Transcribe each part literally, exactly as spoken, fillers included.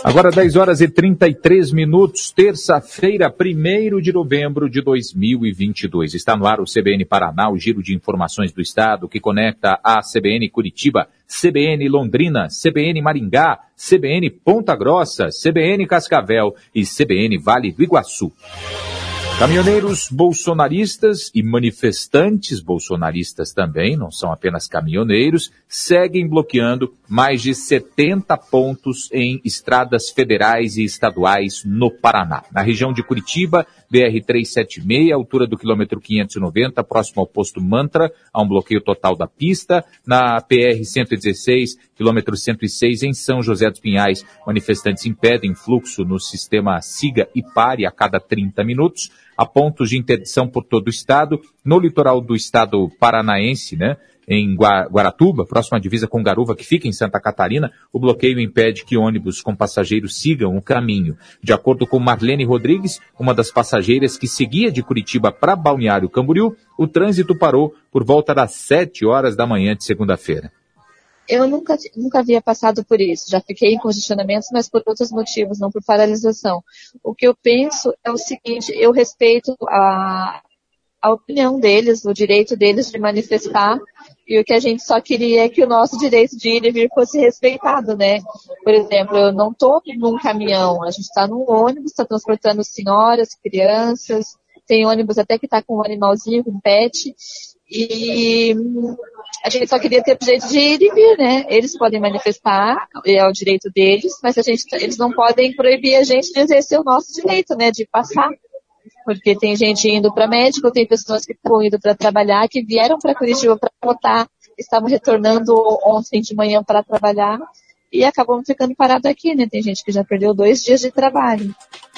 Agora dez horas e trinta e três minutos, terça-feira, primeiro de novembro de dois mil e vinte e dois. Está no ar o C B N Paraná, o giro de informações do Estado, que conecta a C B N Curitiba, C B N Londrina, C B N Maringá, C B N Ponta Grossa, C B N Cascavel e C B N Vale do Iguaçu. Caminhoneiros bolsonaristas e manifestantes bolsonaristas também, não são apenas caminhoneiros, seguem bloqueando mais de setenta pontos em estradas federais e estaduais no Paraná. Na região de Curitiba, B R trezentos e setenta e seis, altura do quilômetro quinhentos e noventa, próximo ao posto Mantra, há um bloqueio total da pista. Na P R cento e dezesseis, quilômetro cento e seis, em São José dos Pinhais, manifestantes impedem fluxo no sistema siga e pare a cada trinta minutos. Há pontos de interdição por todo o estado. No litoral do estado paranaense, né, em Guaratuba, próxima à divisa com Garuva, que fica em Santa Catarina, o bloqueio impede que ônibus com passageiros sigam o caminho. De acordo com Marlene Rodrigues, uma das passageiras que seguia de Curitiba para Balneário Camboriú, o trânsito parou por volta das sete horas da manhã de segunda-feira. Eu nunca, nunca havia passado por isso. Já fiquei em congestionamentos, mas por outros motivos, não por paralisação. O que eu penso é o seguinte: eu respeito a, a opinião deles, o direito deles de manifestar, e o que a gente só queria é que o nosso direito de ir e vir fosse respeitado, né? Por exemplo, eu não estou num caminhão, a gente está num ônibus, está transportando senhoras, crianças, tem ônibus até que está com um animalzinho, com um pet, e a gente só queria ter o direito de ir e vir, né? Eles podem manifestar, é o direito deles, mas a gente, eles não podem proibir a gente de exercer o nosso direito, né? De passar. Porque tem gente indo para médico, tem pessoas que estão indo para trabalhar, que vieram para Curitiba para votar, estavam retornando ontem de manhã para trabalhar e acabam ficando parados aqui, né? Tem gente que já perdeu dois dias de trabalho.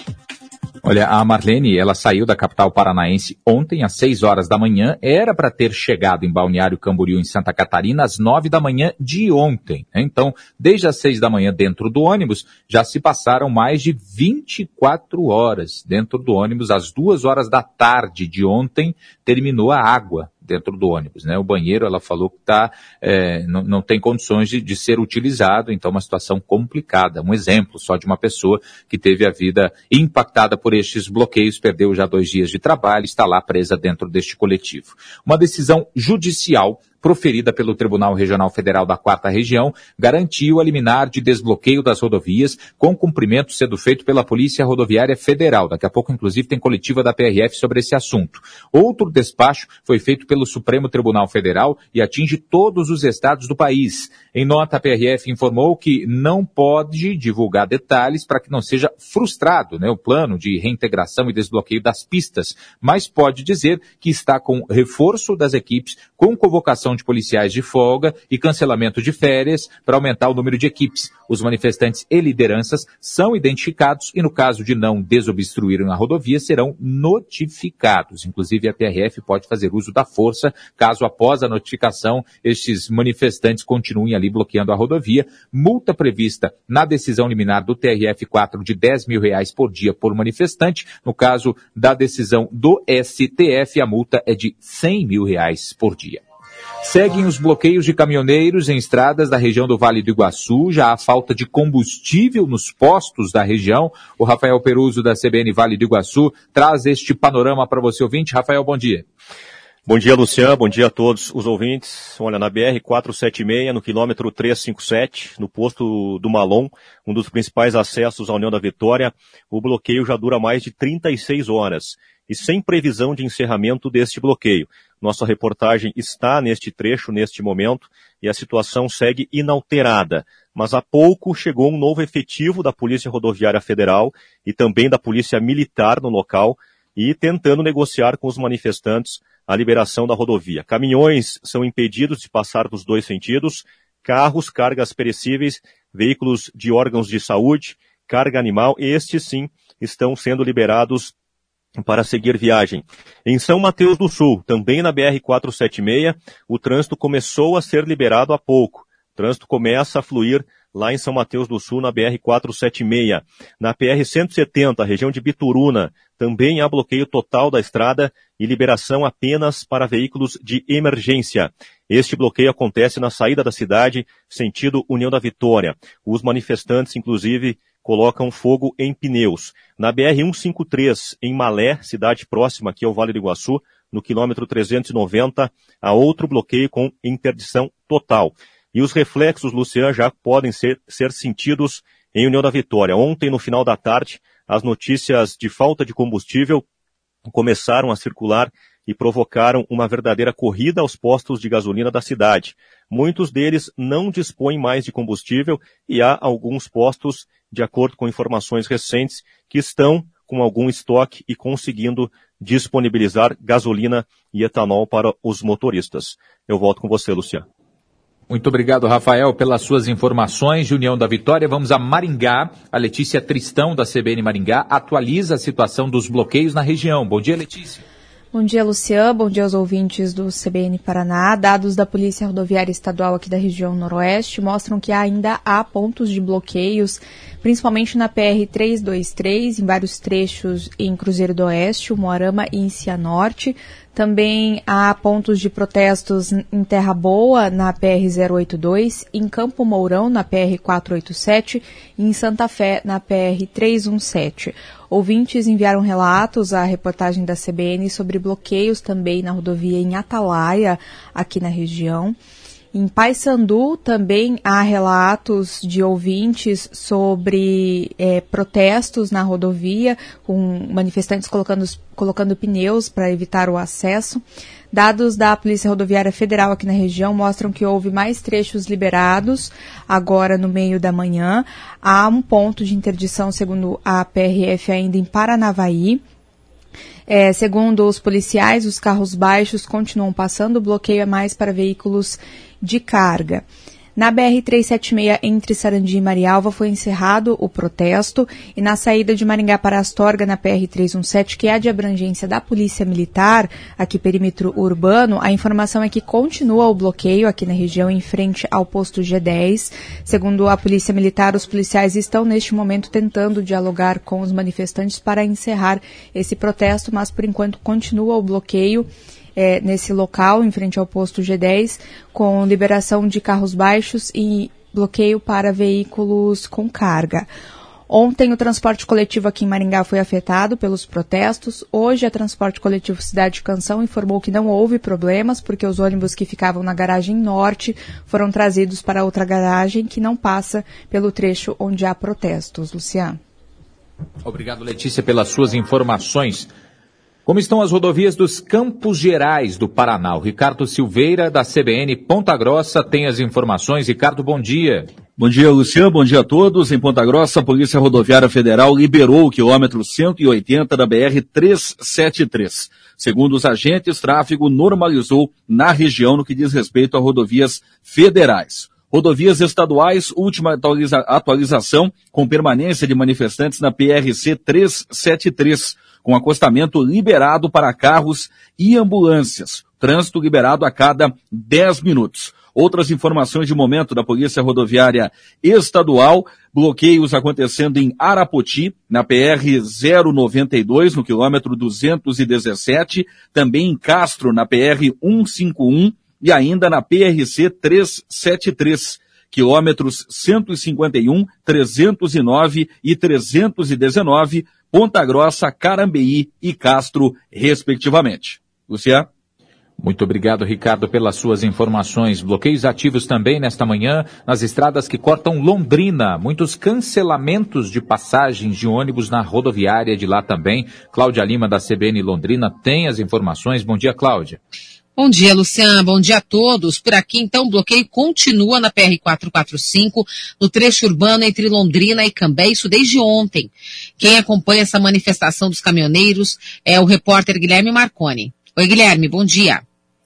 Olha, a Marlene, ela saiu da capital paranaense ontem às seis horas da manhã, era para ter chegado em Balneário Camboriú, em Santa Catarina, às nove da manhã de ontem. Então, desde as seis da manhã dentro do ônibus, já se passaram mais de vinte e quatro horas dentro do ônibus. Às duas horas da tarde de ontem, terminou a água dentro do ônibus, né? O banheiro, ela falou que tá, é, não, não tem condições de, de ser utilizado, então uma situação complicada. Um exemplo só de uma pessoa que teve a vida impactada por estes bloqueios, perdeu já dois dias de trabalho, está lá presa dentro deste coletivo. Uma decisão judicial proferida pelo Tribunal Regional Federal da Quarta Região, garantiu a liminar de desbloqueio das rodovias, com cumprimento sendo feito pela Polícia Rodoviária Federal. Daqui a pouco, inclusive, tem coletiva da P R F sobre esse assunto. Outro despacho foi feito pelo Supremo Tribunal Federal e atinge todos os estados do país. Em nota, a P R F informou que não pode divulgar detalhes para que não seja frustrado, né, o plano de reintegração e desbloqueio das pistas, mas pode dizer que está com reforço das equipes, com convocação de policiais de folga e cancelamento de férias para aumentar o número de equipes. Os manifestantes e lideranças são identificados e, no caso de não desobstruírem a rodovia, serão notificados. Inclusive, a P R F pode fazer uso da força caso, após a notificação, estes manifestantes continuem ali bloqueando a rodovia. Multa prevista na decisão liminar do T R F quatro de dez mil reais por dia por manifestante. No caso da decisão do S T F, a multa é de cem mil reais por dia. Seguem os bloqueios de caminhoneiros em estradas da região do Vale do Iguaçu. Já há falta de combustível nos postos da região. O Rafael Peruso, da C B N Vale do Iguaçu, traz este panorama para você, ouvinte. Rafael, bom dia. Bom dia, Luciano. Bom dia a todos os ouvintes. Olha, na B R quatrocentos e setenta e seis, no quilômetro trezentos e cinquenta e sete, no posto do Malom, um dos principais acessos à União da Vitória, o bloqueio já dura mais de trinta e seis horas. E sem previsão de encerramento deste bloqueio. Nossa reportagem está neste trecho, neste momento, e a situação segue inalterada. Mas há pouco chegou um novo efetivo da Polícia Rodoviária Federal e também da Polícia Militar no local e tentando negociar com os manifestantes a liberação da rodovia. Caminhões são impedidos de passar dos dois sentidos, carros, cargas perecíveis, veículos de órgãos de saúde, carga animal, estes sim estão sendo liberados para seguir viagem. Em São Mateus do Sul, também na B R quatrocentos e setenta e seis, o trânsito começou a ser liberado há pouco. O trânsito começa a fluir lá em São Mateus do Sul, na B R quatrocentos e setenta e seis. Na P R cento e setenta, região de Bituruna, também há bloqueio total da estrada e liberação apenas para veículos de emergência. Este bloqueio acontece na saída da cidade, sentido União da Vitória. Os manifestantes, inclusive, colocam fogo em pneus. Na B R cento e cinquenta e três, em Malé, cidade próxima aqui ao Vale do Iguaçu, no quilômetro trezentos e noventa, há outro bloqueio com interdição total. E os reflexos, Luciano, já podem ser, ser sentidos em União da Vitória. Ontem, no final da tarde, as notícias de falta de combustível começaram a circular e provocaram uma verdadeira corrida aos postos de gasolina da cidade. Muitos deles não dispõem mais de combustível e há alguns postos, de acordo com informações recentes, que estão com algum estoque e conseguindo disponibilizar gasolina e etanol para os motoristas. Eu volto com você, Luciano. Muito obrigado, Rafael, pelas suas informações de União da Vitória. Vamos a Maringá. A Letícia Tristão, da C B N Maringá, atualiza a situação dos bloqueios na região. Bom dia, Letícia. Bom dia, Luciano. Bom dia aos ouvintes do C B N Paraná. Dados da Polícia Rodoviária Estadual aqui da região Noroeste mostram que ainda há pontos de bloqueios, principalmente na P R trezentos e vinte e três, em vários trechos em Cruzeiro do Oeste, Umuarama e em Cianorte. Também há pontos de protestos em Terra Boa, na P R zero oito dois, em Campo Mourão, na P R quatrocentos e oitenta e sete e em Santa Fé, na P R trezentos e dezessete. Ouvintes enviaram relatos à reportagem da C B N sobre bloqueios também na rodovia em Atalaia, aqui na região. Em Paissandu também há relatos de ouvintes sobre é, protestos na rodovia, com manifestantes colocando, colocando pneus para evitar o acesso. Dados da Polícia Rodoviária Federal aqui na região mostram que houve mais trechos liberados agora no meio da manhã. Há um ponto de interdição, segundo a P R F, ainda em Paranavaí. É, segundo os policiais, os carros baixos continuam passando, o bloqueio é mais para veículos de carga. Na B R trezentos e setenta e seis, entre Sarandi e Marialva, foi encerrado o protesto e na saída de Maringá para Astorga, na P R trezentos e dezessete, que é de abrangência da Polícia Militar, aqui perímetro urbano, a informação é que continua o bloqueio aqui na região em frente ao posto G dez. Segundo a Polícia Militar, os policiais estão neste momento tentando dialogar com os manifestantes para encerrar esse protesto, mas por enquanto continua o bloqueio É, nesse local, em frente ao posto G dez, com liberação de carros baixos e bloqueio para veículos com carga. Ontem o transporte coletivo aqui em Maringá foi afetado pelos protestos. Hoje a Transporte Coletivo Cidade Canção informou que não houve problemas, porque os ônibus que ficavam na garagem norte foram trazidos para outra garagem que não passa pelo trecho onde há protestos. Luciano. Obrigado, Letícia, pelas suas informações. Como estão as rodovias dos Campos Gerais do Paraná? O Ricardo Silveira, da C B N Ponta Grossa, tem as informações. Ricardo, bom dia. Bom dia, Luciano. Bom dia a todos. Em Ponta Grossa, a Polícia Rodoviária Federal liberou o quilômetro cento e oitenta da B R trezentos e setenta e três. Segundo os agentes, tráfego normalizou na região no que diz respeito a rodovias federais. Rodovias estaduais, última atualiza- atualização com permanência de manifestantes na P R C trezentos e setenta e três. Com acostamento liberado para carros e ambulâncias. Trânsito liberado a cada dez minutos. Outras informações de momento da Polícia Rodoviária Estadual, bloqueios acontecendo em Arapoti, na P R zero noventa e dois, no quilômetro duzentos e dezessete, também em Castro, na P R cento e cinquenta e um, e ainda na P R C trezentos e setenta e três, quilômetros cento e cinquenta e um, trezentos e nove e trezentos e dezenove, Ponta Grossa, Carambeí e Castro, respectivamente. Luciano? Muito obrigado, Ricardo, pelas suas informações. Bloqueios ativos também nesta manhã nas estradas que cortam Londrina. Muitos cancelamentos de passagens de ônibus na rodoviária de lá também. Cláudia Lima, da C B N Londrina, tem as informações. Bom dia, Cláudia. Bom dia, Luciano. Bom dia a todos. Por aqui, então, o bloqueio continua na P R quatrocentos e quarenta e cinco, no trecho urbano entre Londrina e Cambé, isso desde ontem. Quem acompanha essa manifestação dos caminhoneiros é o repórter Guilherme Marconi. Oi, Guilherme, bom dia.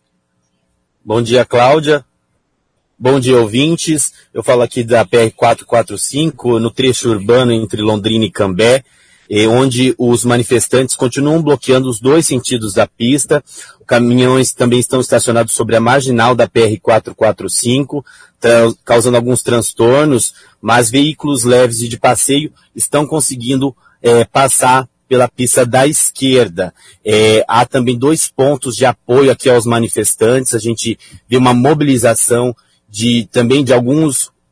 Bom dia, Cláudia. Bom dia, ouvintes. Eu falo aqui da P R quatrocentos e quarenta e cinco, no trecho urbano entre Londrina e Cambé, onde os manifestantes continuam bloqueando os dois sentidos da pista. Caminhões também estão estacionados sobre a marginal da P R quatrocentos e quarenta e cinco, tra- causando alguns transtornos, mas veículos leves e de passeio estão conseguindo é, passar pela pista da esquerda. É, há também dois pontos de apoio aqui aos manifestantes. A gente vê uma mobilização de, também de alguns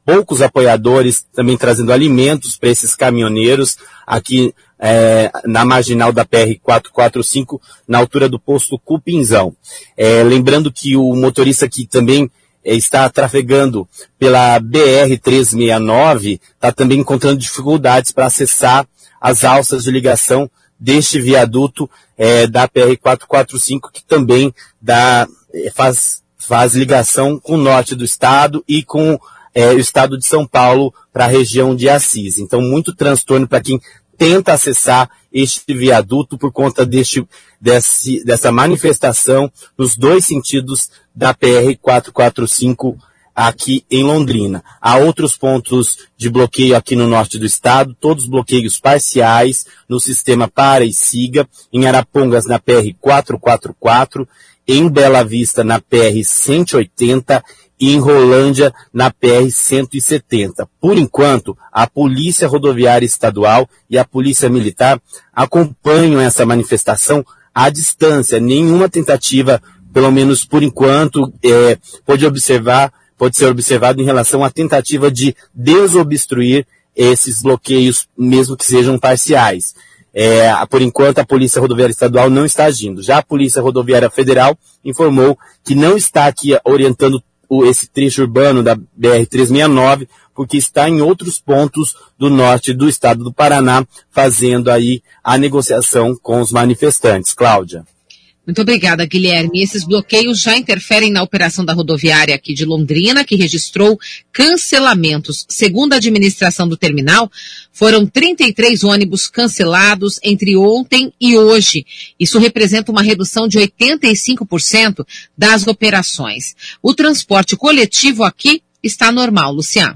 poucos apoiadores também trazendo alimentos para esses caminhoneiros aqui é, na marginal da P R quatrocentos e quarenta e cinco, na altura do posto Cupinzão. É, lembrando que o motorista que também é, está trafegando pela B R trezentos e sessenta e nove está também encontrando dificuldades para acessar as alças de ligação deste viaduto é, da P R quatrocentos e quarenta e cinco, que também dá, faz, faz ligação com o norte do estado e com é, o estado de São Paulo para a região de Assis. Então, muito transtorno para quem tenta acessar este viaduto por conta deste, desse, dessa manifestação nos dois sentidos da P R quatrocentos e quarenta e cinco aqui em Londrina. Há outros pontos de bloqueio aqui no norte do estado, todos bloqueios parciais no sistema Para e Siga, em Arapongas na P R quatrocentos e quarenta e quatro, em Bela Vista na P R cento e oitenta e em Rolândia na P R cento e setenta. Por enquanto, a Polícia Rodoviária Estadual e a Polícia Militar acompanham essa manifestação à distância. Nenhuma tentativa, pelo menos por enquanto, é, pode observar pode ser observado em relação à tentativa de desobstruir esses bloqueios, mesmo que sejam parciais. É, por enquanto, a Polícia Rodoviária Estadual não está agindo. Já a Polícia Rodoviária Federal informou que não está aqui orientando o, esse trecho urbano da B R trezentos e sessenta e nove, porque está em outros pontos do norte do estado do Paraná, fazendo aí a negociação com os manifestantes. Cláudia. Muito obrigada, Guilherme. Esses bloqueios já interferem na operação da rodoviária aqui de Londrina, que registrou cancelamentos. Segundo a administração do terminal, foram trinta e três ônibus cancelados entre ontem e hoje. Isso representa uma redução de oitenta e cinco por cento das operações. O transporte coletivo aqui está normal, Luciano.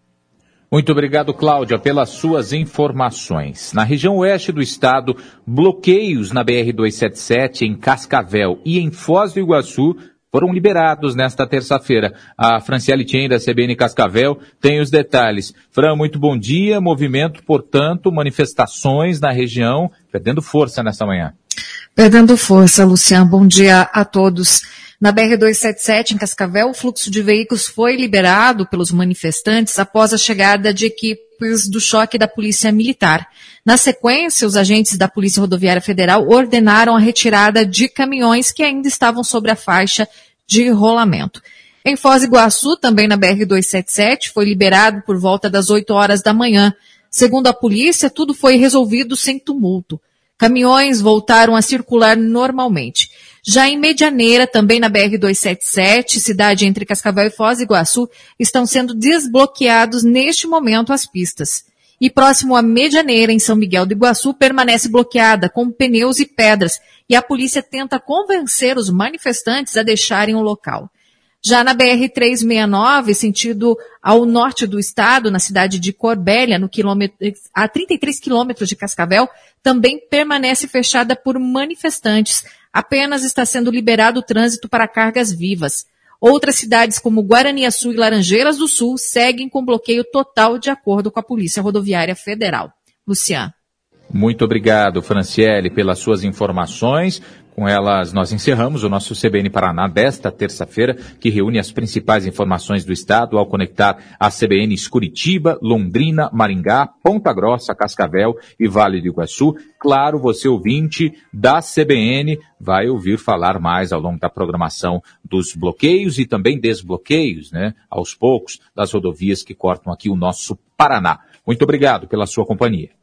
Muito obrigado, Cláudia, pelas suas informações. Na região oeste do estado, bloqueios na B R duzentos e setenta e sete, em Cascavel e em Foz do Iguaçu foram liberados nesta terça-feira. A Franciele Tien, da C B N Cascavel, tem os detalhes. Fran, muito bom dia. Movimento, portanto, manifestações na região, perdendo força nesta manhã. Perdendo força, Luciano. Bom dia a todos. Na B R duzentos e setenta e sete, em Cascavel, o fluxo de veículos foi liberado pelos manifestantes após a chegada de equipes do choque da Polícia Militar. Na sequência, os agentes da Polícia Rodoviária Federal ordenaram a retirada de caminhões que ainda estavam sobre a faixa de rolamento. Em Foz do Iguaçu, também na B R duzentos e setenta e sete, foi liberado por volta das oito horas da manhã. Segundo a polícia, tudo foi resolvido sem tumulto. Caminhões voltaram a circular normalmente. Já em Medianeira, também na B R duzentos e setenta e sete, cidade entre Cascavel e Foz do Iguaçu, estão sendo desbloqueados neste momento as pistas. E próximo a Medianeira, em São Miguel do Iguaçu, permanece bloqueada com pneus e pedras, e a polícia tenta convencer os manifestantes a deixarem o local. Já na B R trezentos e sessenta e nove, sentido ao norte do estado, na cidade de Corbélia, no quilômetro, a trinta e três quilômetros de Cascavel, também permanece fechada por manifestantes. Apenas está sendo liberado o trânsito para cargas vivas. Outras cidades como Guaraniaçu e Laranjeiras do Sul seguem com bloqueio total de acordo com a Polícia Rodoviária Federal. Luciano. Muito obrigado, Franciele, pelas suas informações. Com elas, nós encerramos o nosso C B N Paraná desta terça-feira, que reúne as principais informações do estado ao conectar as C B Ns Curitiba, Londrina, Maringá, Ponta Grossa, Cascavel e Vale do Iguaçu. Claro, você ouvinte da C B N vai ouvir falar mais ao longo da programação dos bloqueios e também desbloqueios, né, aos poucos, das rodovias que cortam aqui o nosso Paraná. Muito obrigado pela sua companhia.